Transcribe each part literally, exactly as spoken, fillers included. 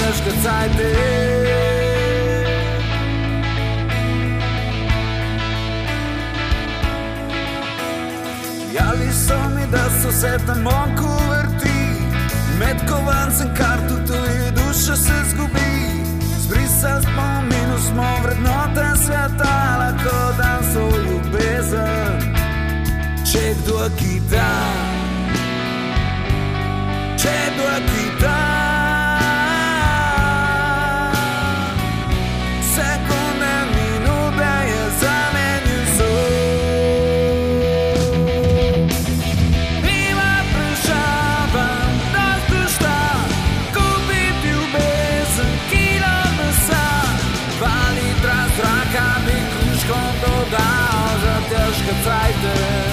teške Zeiten. Jali so mi, da so se tamonko vrti, med kovancem kartu tuje duša se zgubi. Zbrisal spominu smo vrednote sveta, lahko dan svoj ljubezen. Če kdo ki da, če kdo ki da, sekunde, minute je zamenil zov. Nima prešavam, da zdušta, kupit ljubezen, kilo mesa, dva litra zraka bi kruškom dodal za težke Zeiten.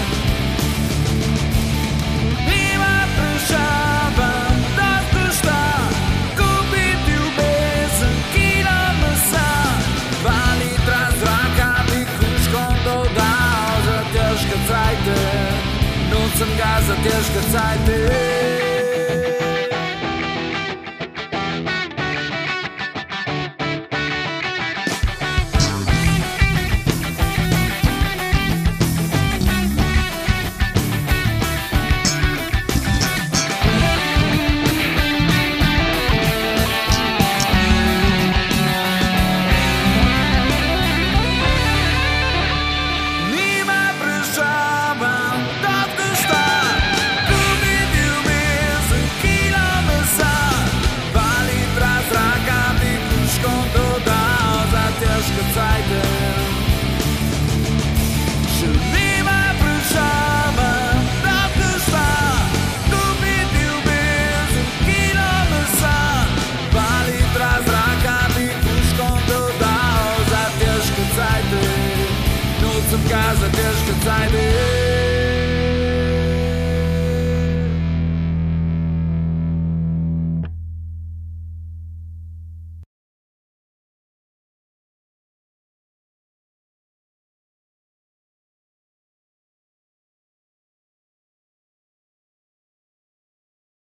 Nucam ga za težke Zeiten. Nucam ga za težke Zeiten.